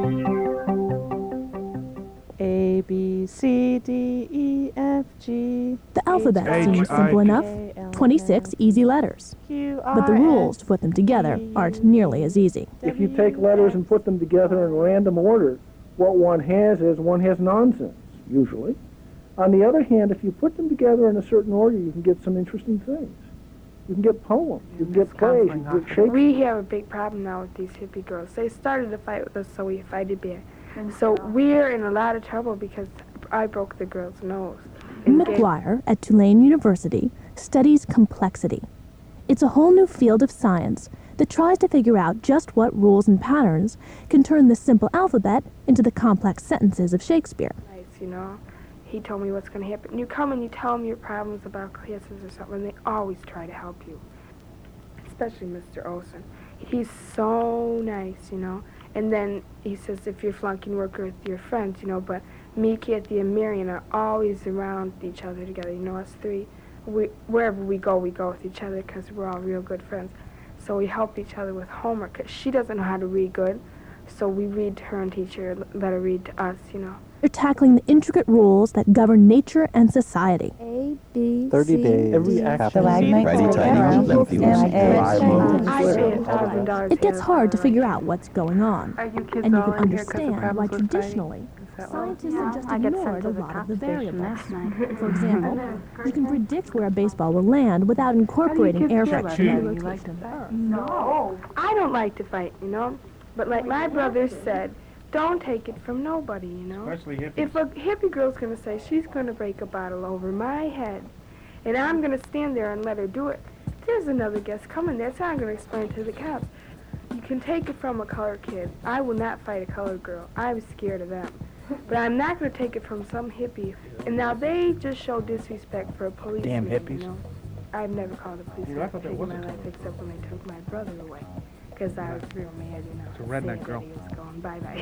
A, B, C, D, E, F, G. The alphabet H, seems I, simple J, enough. twenty-six easy letters. Q, But the R, rules S, to put them together aren't nearly as easy. If you take letters and put them together in random order, what one has is one has nonsense, usually. On the other hand, if you put them together in a certain order, you can get some interesting things. You can get poems, you can get plays, you can get Shakespeare. We have a big problem now with these hippie girls. They started a fight with us, so we fighted back. So we're in a lot of trouble because I broke the girl's nose. And gave- McGuire at Tulane University studies complexity. It's a whole new field of science that tries to figure out just what rules and patterns can turn the simple alphabet into the complex sentences of Shakespeare. Nice, you know. He told me what's going to happen. You come and you tell them your problems about classes or something, and they always try to help you. Especially Mister Olson. He's so nice, you know. And then he says if you're flunking, work with your friends, you know. But me, Kathy, and Marion are always around each other together. You know, us three. We, wherever we go, we go with each other because we're all real good friends. So we help each other with homework because she doesn't know how to read good. So we read to her and teach her, let her read to us, you know. They're tackling the intricate rules that govern nature and society. A, B, thirty C, days. Every action. Righty, tighty, lefty, It gets hard to figure out what's going on, Are you kids and you all can in here 'cause of understand why problems with traditionally scientists have just I got ignored sent a to the lot top of the station variables. last night. For example, you can predict where a baseball will land without incorporating aircraft to You the like location to of Earth. No. I don't like to fight, you know. But like my brother said, don't take it from nobody, you know. Especially hippies. If a hippie girl's going to say she's going to break a bottle over my head, and I'm going to stand there and let her do it, there's another guest coming. That's how I'm going to explain to the cops. You can take it from a colored kid. I will not fight a colored girl. I'm scared of them. But I'm not going to take it from some hippie. And now they just show disrespect for a policeman. Damn hippies. You know? I've never called a policeman You know, I thought that in was my a life except when they took my brother away. Because I was real mad, you know. It's a redneck saying girl. that he was going bye-bye.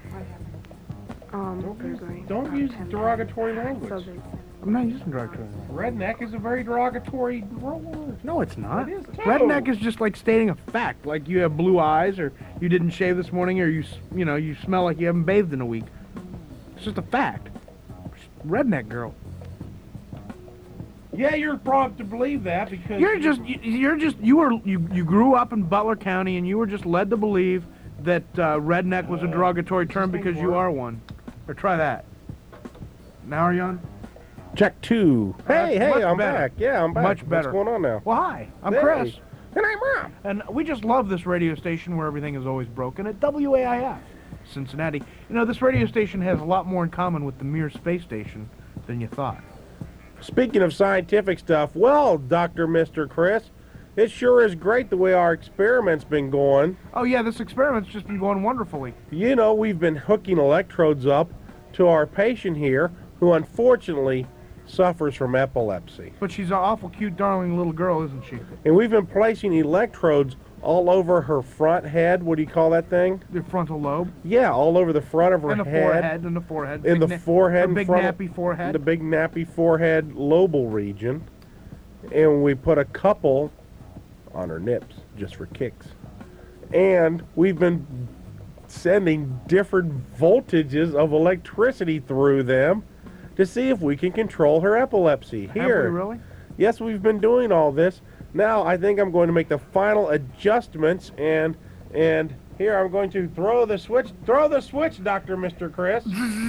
um, Don't use, burglary. don't um, use ten derogatory times. language. So they sent I'm not using derogatory. Redneck is a very derogatory word. No, it's not. It is too. Redneck is just like stating a fact, like you have blue eyes, or you didn't shave this morning, or you, s- you know, you smell like you haven't bathed in a week. It's just a fact. Redneck girl. Yeah, you're brought to believe that because You're just, you- you're just, you were, you, you grew up in Butler County, and you were just led to believe that uh, redneck was a derogatory term because you are one. Or try that. Now are you on? check two. Hey, That's hey, much I'm better. back. Yeah, I'm back. Much better. What's going on now? Well, hi, I'm Hey. Chris. And I'm Rob. And we just love this radio station where everything is always broken at W A I F, Cincinnati. You know, this radio station has a lot more in common with the Mir space station than you thought. Speaking of scientific stuff, well, Doctor Mister Chris, it sure is great the way our experiment's been going. Oh, yeah, this experiment's just been going wonderfully. You know, we've been hooking electrodes up to our patient here, who unfortunately suffers from epilepsy. But she's an awful cute, darling little girl, isn't she? And we've been placing electrodes all over her front head. What do you call that thing? The frontal lobe. Yeah, all over the front of her And the head. forehead, and the forehead. In Big the na- forehead. her in big front of- nappy forehead. The big nappy forehead lobal region. And we put a couple on her nips, just for kicks. And we've been sending different voltages of electricity through them to see if we can control her epilepsy. Have we Here. really? Yes, we've been doing all this. Now I think I'm going to make the final adjustments, and and here I'm going to throw the switch. Throw the switch, Doctor Mister Chris.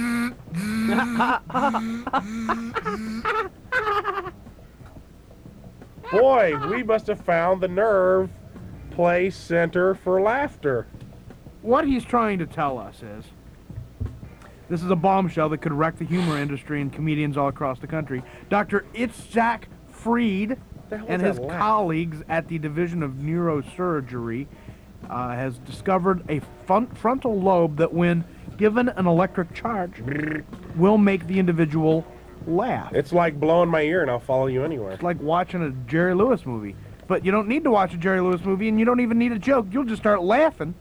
Boy, we must have found the nerve place center for laughter. What he's trying to tell us is, this is a bombshell that could wreck the humor industry and comedians all across the country. Doctor Itzhak Fried and his that laugh? colleagues at the Division of Neurosurgery uh, has discovered a front frontal lobe that, when given an electric charge, will make the individual laugh. It's like blowing my ear and I'll follow you anywhere. It's like watching a Jerry Lewis movie. But you don't need to watch a Jerry Lewis movie, and you don't even need a joke. You'll just start laughing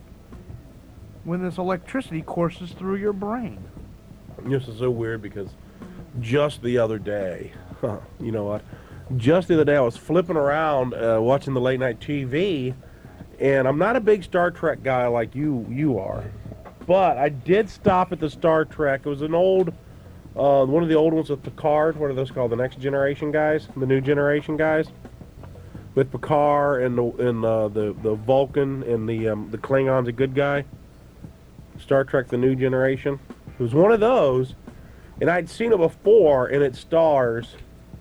when this electricity courses through your brain. This is so weird because just the other day, you know what? Just the other day I was flipping around uh, watching the late night T V, and I'm not a big Star Trek guy like you you are, but I did stop at the Star Trek. It was an old, uh, one of the old ones with Picard. What are those called? The Next Generation guys? The New Generation guys? With Picard and the and uh, the the Vulcan and the um, the Klingon's a good guy. Star Trek: The New Generation. It was one of those, and I'd seen it before, and it stars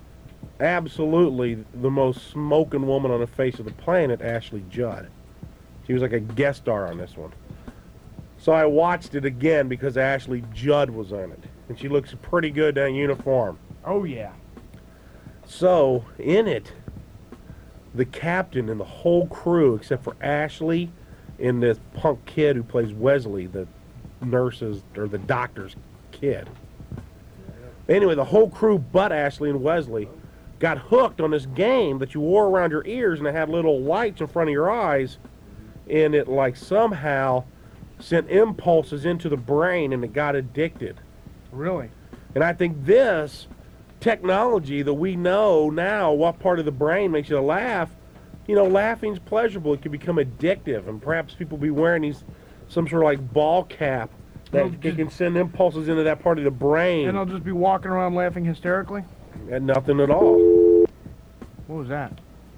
absolutely the most smoking woman on the face of the planet, Ashley Judd. She was like a guest star on this one. So I watched it again because Ashley Judd was in it, and she looks pretty good in uniform. Oh yeah. So in it, the captain and the whole crew, except for Ashley and this punk kid who plays Wesley, the nurse's or the doctor's kid. Anyway, the whole crew but Ashley and Wesley got hooked on this game that you wore around your ears, and it had little lights in front of your eyes, and it like somehow sent impulses into the brain, and it got addicted. Really? And I think this technology that we know now what part of the brain makes you laugh, you know, laughing's pleasurable. It can become addictive, and perhaps people be wearing these some sort of like ball cap that it can send impulses into that part of the brain. And I'll just be walking around laughing hysterically? And nothing at all. What was that?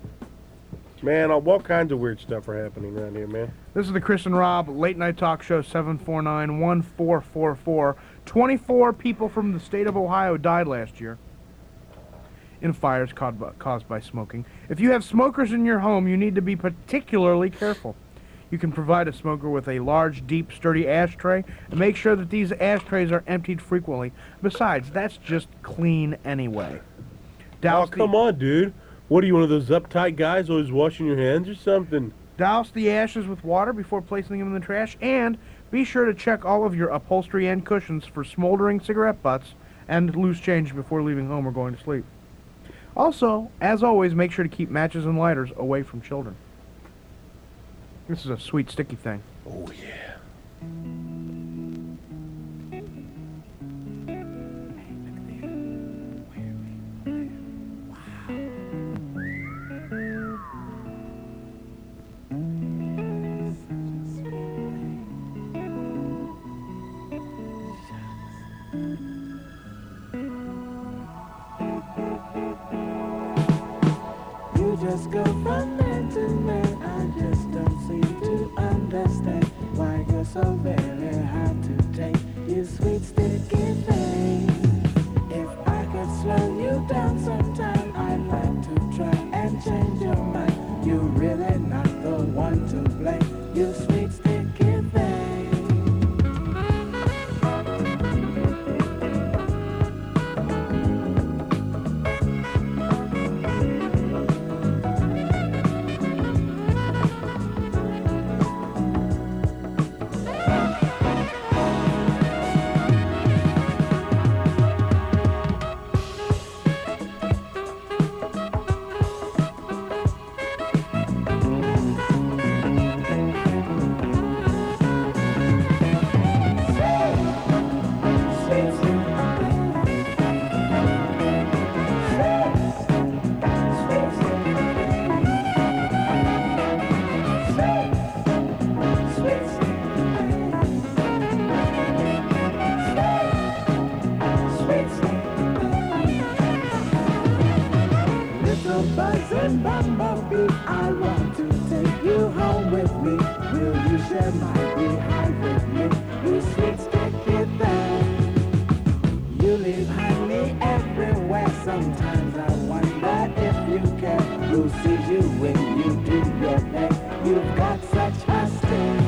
Man, all kinds of weird stuff are happening around here, man. This is the Chris and Rob Late Night Talk Show, seven four nine, one four four four. twenty-four people from the state of Ohio died last year in fires caused by, caused by smoking. If you have smokers in your home, you need to be particularly careful. You can provide a smoker with a large, deep, sturdy ashtray, and make sure that these ashtrays are emptied frequently. Besides, that's just clean anyway. Douse oh, come the, on, dude. What are you, one of those uptight guys always washing your hands or something? Douse the ashes with water before placing them in the trash, and be sure to check all of your upholstery and cushions for smoldering cigarette butts and loose change before leaving home or going to sleep. Also, as always, make sure to keep matches and lighters away from children. This is a sweet, sticky thing. Oh, yeah. You just go from man to man. I just don't seem to understand why you're so very hard to take. You sweet sticky thing. If I could slow you down sometime, I'd like to try and change your mind. You're really not the one to blame. You sweet sticky thing. share my behind with me. You sweet sticky thing. You leave honey everywhere. Sometimes I wonder if you care. Who sees you when you do your thing? You've got such a sting.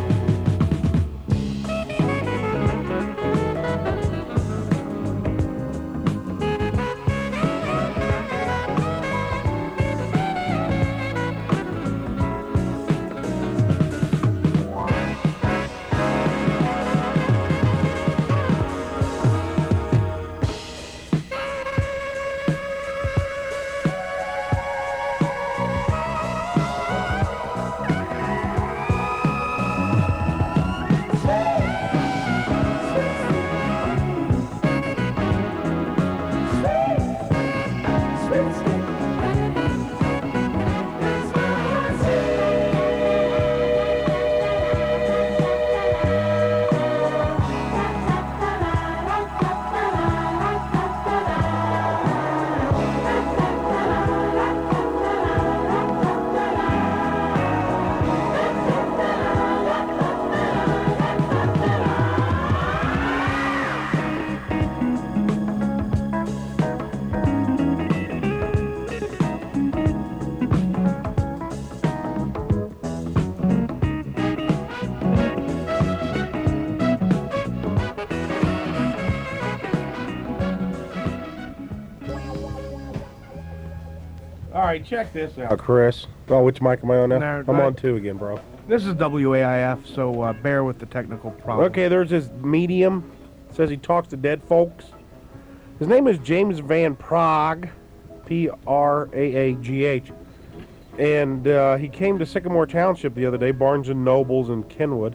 All right, check this out, Chris. Oh, which mic am I on now? No, I'm no. on two again, bro. This is W A I F, so uh, bear with the technical problem. Okay, there's this medium. Says he talks to dead folks. His name is James Van Praagh, P R A A G H. And uh, he came to Sycamore Township the other day, Barnes and Nobles in Kenwood.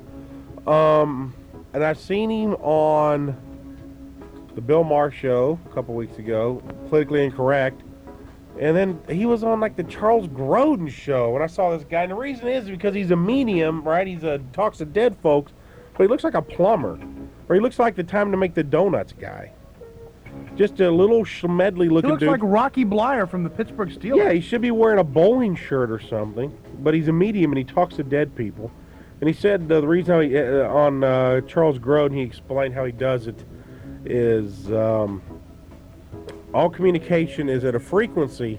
Um, and I've seen him on the Bill Maher show a couple weeks ago, Politically Incorrect. And then he was on like the Charles Grodin show when I saw this guy. And the reason is because he's a medium, right? He's a talks to dead folks, but he looks like a plumber. Or he looks like the Time to Make the Donuts guy. Just a little schmedly looking He looks dude. like Rocky Blyer from the Pittsburgh Steelers. Yeah, he should be wearing a bowling shirt or something. But he's a medium and he talks to dead people. And he said uh, the reason how he, uh, on uh, Charles Grodin, he explained how he does it is um, all communication is at a frequency,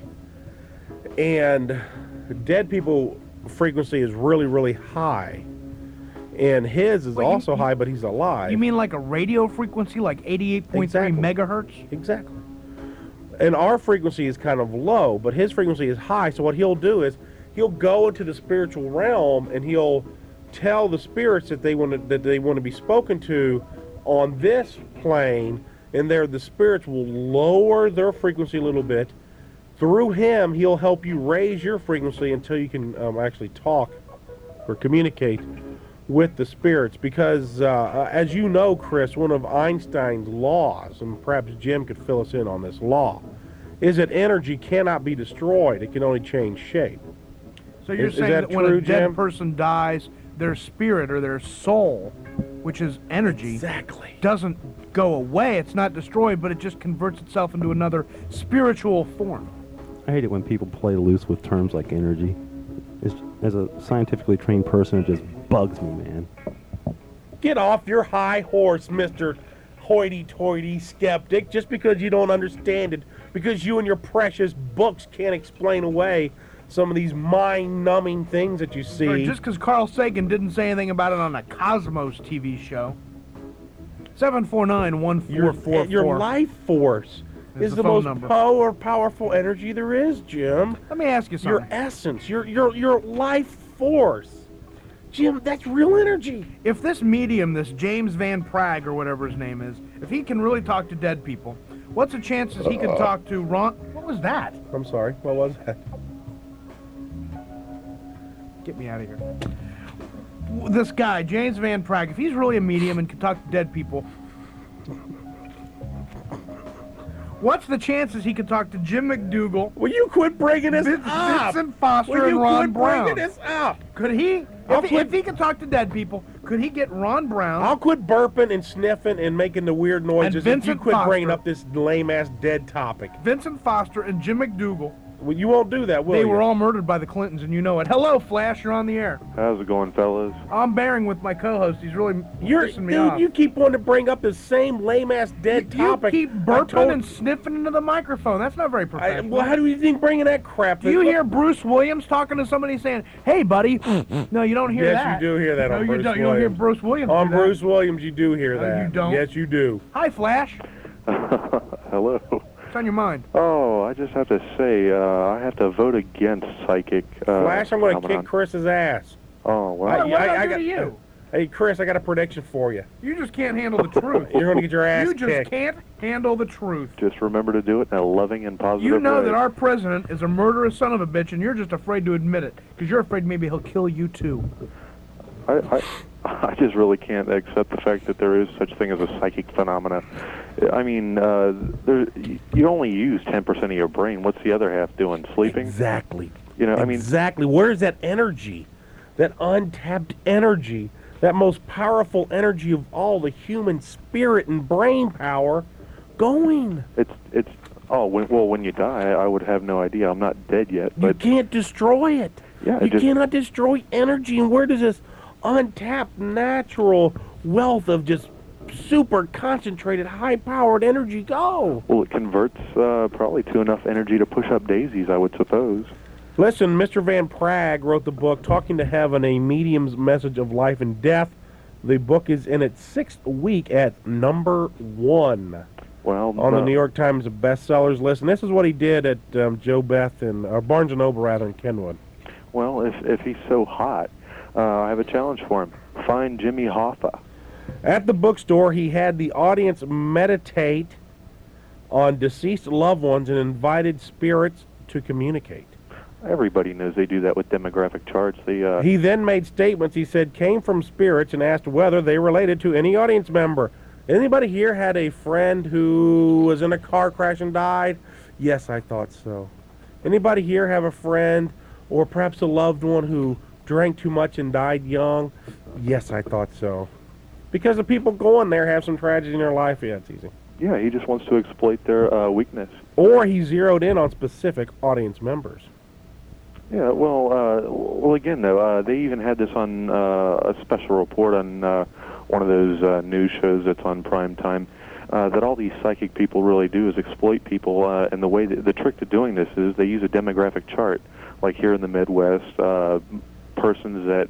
and dead people frequency is really, really high. And his is Wait, you- also you- high, but he's alive. You mean like a radio frequency, like eighty-eight point three Exactly. megahertz? Exactly. And our frequency is kind of low, but his frequency is high. So what he'll do is he'll go into the spiritual realm and he'll tell the spirits that they want to, that they want to be spoken to on this plane, and there the spirits will lower their frequency a little bit. Through him, he'll help you raise your frequency until you can um, actually talk or communicate with the spirits. Because uh, as you know, Chris, one of Einstein's laws, and perhaps Jim could fill us in on this law, is that energy cannot be destroyed. It can only change shape. So you're Is- is saying that that, when true, a dead Jim? person dies, their spirit or their soul, which is energy, exactly, doesn't go away. It's not destroyed, but it just converts itself into another spiritual form. I hate it when people play loose with terms like energy. It's, as a scientifically trained person, it just bugs me, man. Get off your high horse, Mister Hoity-toity skeptic, just because you don't understand it, because you and your precious books can't explain away some of these mind-numbing things that you see. Or just because Carl Sagan didn't say anything about it on a Cosmos T V show. seven four nine, one four four four. Your, your life force There's is the the phone most number. power, powerful energy there is, Jim. Let me ask you something. Your essence, your your your life force. Jim, that's real energy. If this medium, this James Van Praagh or whatever his name is, if he can really talk to dead people, what's the chances he can Uh. talk to Ron? What was that? I'm sorry, what was that? Get me out of here. This guy, James Van Praagh, if he's really a medium and can talk to dead people, what's the chances he could talk to Jim McDougal? Will you quit bringing this Vin- up? Vincent Foster Will and you Ron quit Brown. bringing this up? Could he? I'll If, he quit- if he could talk to dead people, could he get Ron Brown? I'll quit burping and sniffing and making the weird noises if you Vincent quit bringing Foster. up this lame-ass dead topic. Vincent Foster and Jim McDougal Well, you won't do that, will They you? were all murdered by the Clintons, and you know it. Hello, Flash, you're on the air. How's it going, fellas? I'm bearing with my co-host. He's really You're, pissing me dude, off. you keep wanting to bring up the same lame-ass dead You topic. keep I burping told- and sniffing into the microphone. That's not very I, professional. well, how do you think bringing that crap? Do you hear Bruce Williams talking to somebody saying, "Hey, buddy"? No, you don't hear yes, that. you do hear that no, on you Bruce don't. You don't hear Williams. Bruce Williams. On do that. Bruce Williams, you do hear No, that. you don't. Yes, you do. Hi, Flash. Hello. What's on your mind? Oh, I just have to say, uh, I have to vote against psychic. Uh, Flash, I'm going to phenomenon. kick Chris's ass. Oh, well. What, what did I, do got, to you? Hey, Chris, I got a prediction for you. You just can't handle the truth. You're going to get your ass You just kicked. can't handle the truth. Just remember to do it in a loving and positive You know way. that our president is a murderous son of a bitch, and you're just afraid to admit it, because you're afraid maybe he'll kill you too. I, I, I just really can't accept the fact that there is such thing as a psychic phenomena. I mean, uh, there, you only use ten percent of your brain. What's the other half doing? Sleeping? Exactly. You know, I mean, exactly. Where's that energy? That untapped energy, that most powerful energy of all, the human spirit and brain power, going? it's it's. Oh, when, well, when you die, I would have no idea. I'm not dead yet, You but can't destroy it. yeah, You it just, cannot destroy energy. And where does this untapped natural wealth of just super concentrated, high-powered energy go? well, it converts uh, probably to enough energy to push up daisies, I would suppose. Listen, Mister Van Prague wrote the book Talking to Heaven, A Medium's Message of Life and Death. The book is in its sixth week at number one Well, on the uh, New York Times bestsellers list. And this is what he did at um, Joe Beth and or Barnes and Noble, rather, in Kenwood. Well, if if he's so hot, uh, I have a challenge for him. Find Jimmy Hoffa. At the bookstore, he had the audience meditate on deceased loved ones and invited spirits to communicate. Everybody knows they do that with demographic charts. They uh, He then made statements, he said, came from spirits and asked whether they related to any audience member. Anybody here had a friend who was in a car crash and died? Yes, I thought so. Anybody here have a friend or perhaps a loved one who drank too much and died young? Yes, I thought so. Because the people going there have some tragedy in their life. Yeah, it's easy. yeah, he just wants to exploit their uh, weakness. Or he zeroed in on specific audience members. Yeah, well, uh, well, again, though, uh, they even had this on uh, a special report on uh, one of those uh, news shows that's on prime time. Uh, that all these psychic people really do is exploit people, uh, and the way that, the trick to doing this is they use a demographic chart. Like here in the Midwest, uh, persons that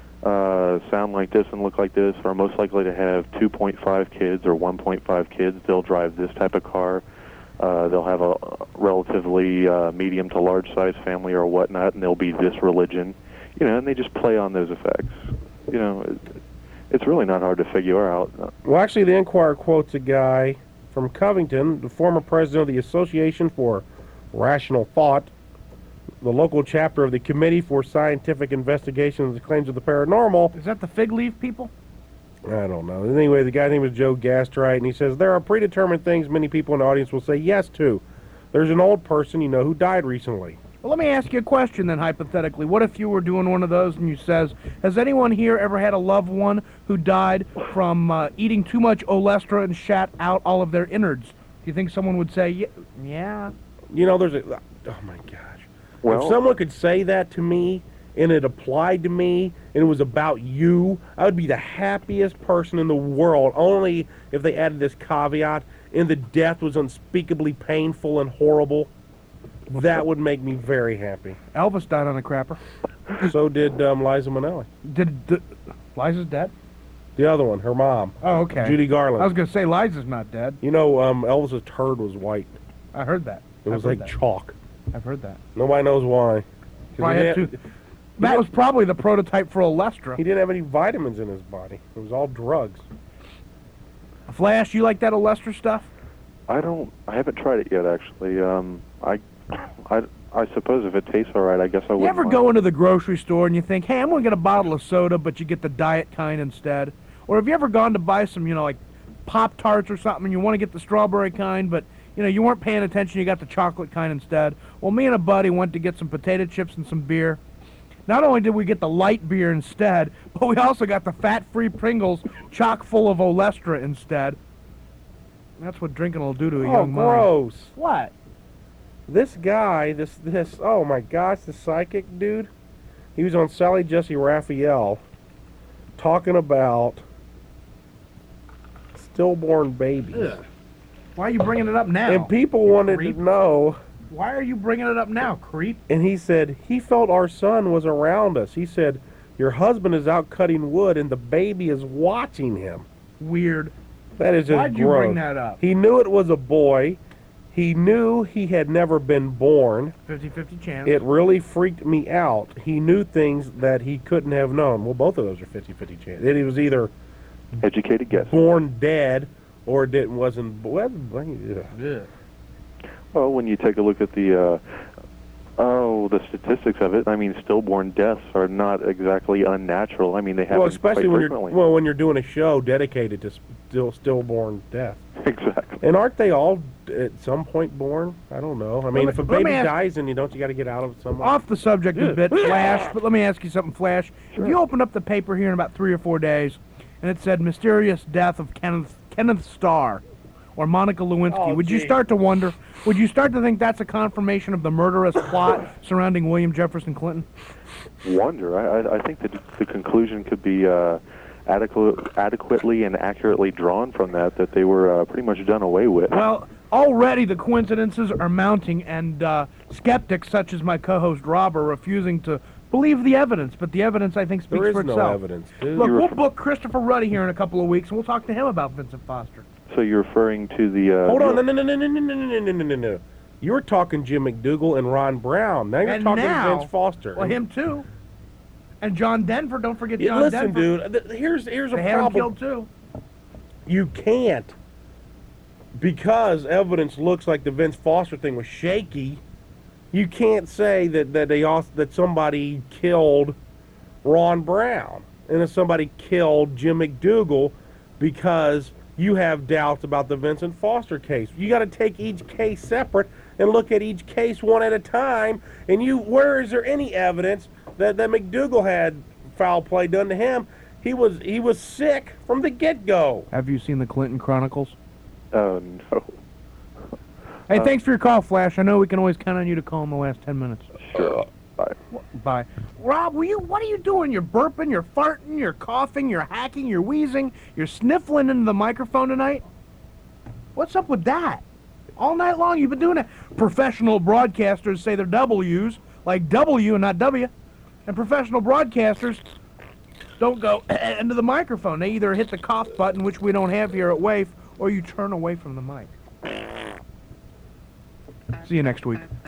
uh, sound like this and look like this are most likely to have two point five kids or one point five kids. They'll drive this type of car. Uh, they'll have a relatively uh, medium to large size family or whatnot, and they'll be this religion, you know, and they just play on those effects. You know, it, it's really not hard to figure out. Well, actually, the Enquirer quotes a guy from Covington, the former president of the Association for Rational Thought, the local chapter of the Committee for Scientific Investigation of the Claims of the Paranormal. Is that the fig leaf people? I don't know. Anyway, the guy's name was Joe Gastrite, and he says, there are predetermined things many people in the audience will say yes to. There's an old person, you know, who died recently. Well, let me ask you a question then, hypothetically. What if you were doing one of those and you says, has anyone here ever had a loved one who died from uh, eating too much Olestra and shat out all of their innards? Do you think someone would say, "Ye- yeah? You know, there's a... Oh, my gosh. Well- if someone could say that to me, and it applied to me, and it was about you, I would be the happiest person in the world, only if they added this caveat, and the death was unspeakably painful and horrible. That would make me very happy. Elvis died on a crapper. So did um, Liza Minnelli. Did, did Liza's dead? The other one, her mom. Oh, okay. Judy Garland. I was going to say Liza's not dead. You know, um, Elvis's turd was white. I heard that. It was I've heard like that. chalk. I've heard that. Nobody knows why. 'Cause Probably he had didn't- to- that was probably the prototype for Olestra. He didn't have any vitamins in his body. It was all drugs. Flash, you like that Olestra stuff? I don't. I haven't tried it yet, actually. Um, I, I, I suppose if it tastes all right, I guess I would. You ever go into the grocery store and you think, hey, I'm going to get a bottle of soda, but you get the diet kind instead? Or have you ever gone to buy some, you know, like Pop-Tarts or something, and you want to get the strawberry kind, but, you know, you weren't paying attention, you got the chocolate kind instead? Well, me and a buddy went to get some potato chips and some beer. Not only did we get the light beer instead, but we also got the fat-free Pringles chock full of Olestra instead. That's what drinking will do to a Oh, young mind. gross. What? This guy, this, this, oh my gosh, the psychic dude, he was on Sally Jesse Raphael talking about stillborn babies. Ugh. Why are you bringing it up now? And people wanted creep? to know. Why are you bringing it up now, creep? And he said, he felt our son was around us. He said, your husband is out cutting wood and the baby is watching him. Weird. That is just Why'd you gross. bring that up? He knew it was a boy. He knew he had never been born. fifty fifty chance. It really freaked me out. He knew things that he couldn't have known. Well, both of those are fifty fifty chance. That he was either educated guess, born dead, or didn't wasn't. Well, yeah. Well, when you take a look at the uh, oh the statistics of it, I mean, stillborn deaths are not exactly unnatural. I mean, they happen well, especially quite when you're frequently. well when you're doing a show dedicated to still stillborn death. Exactly. And aren't they all at some point born? I don't know. I mean, Let if a me- let me baby ask- dies, and you don't, you got to get out of it somewhere. Off the subject a Yeah. bit, Flash, but let me ask you something, Flash. If you open up the paper here in about three or four days, and it said mysterious death of Kenneth Kenneth Starr or Monica Lewinsky, Oh, would you gee. start to wonder? Would you start to think that's a confirmation of the murderous plot surrounding William Jefferson Clinton? Wonder. I, I, I think that the conclusion could be uh, adequate, adequately and accurately drawn from that, that they were uh, pretty much done away with. Well, already the coincidences are mounting, and uh, skeptics such as my co-host Rob are refusing to believe the evidence. But the evidence, I think, speaks There is for no itself. evidence, dude. Look, You're we'll ref- book Christopher Ruddy here in a couple of weeks, and we'll talk to him about Vincent Foster. So you're referring to the... Uh, Hold on, no, no, no, no, no, no, no, no, no, no, no, no. You were talking Jim McDougal and Ron Brown. Now you're And talking now- Vince Foster. Well, him too. And John Denver. Don't forget Yeah, John listen, Denver. dude. th- Here's here's a They had him problem. killed too. You can't, because evidence looks like the Vince Foster thing was shaky. You can't say that that they also, that somebody killed Ron Brown and that somebody killed Jim McDougal because you have doubts about the Vincent Foster case. You got to take each case separate and look at each case one at a time. And you, where is there any evidence that that McDougal had foul play done to him? He was he was sick from the get-go. Have you seen the Clinton Chronicles? Oh, no. Hey, Uh, thanks for your call, Flash. I know we can always count on you to call in the last ten minutes. Sure. Bye. Bye. Rob, were you? What are you doing? You're burping, you're farting, you're coughing, you're hacking, you're wheezing, you're sniffling into the microphone tonight. What's up with that? All night long you've been doing it. Professional broadcasters say they're W's, like W and not W. And professional broadcasters don't go into the microphone. They either hit the cough button, which we don't have here at WAIF, or you turn away from the mic. See you next week.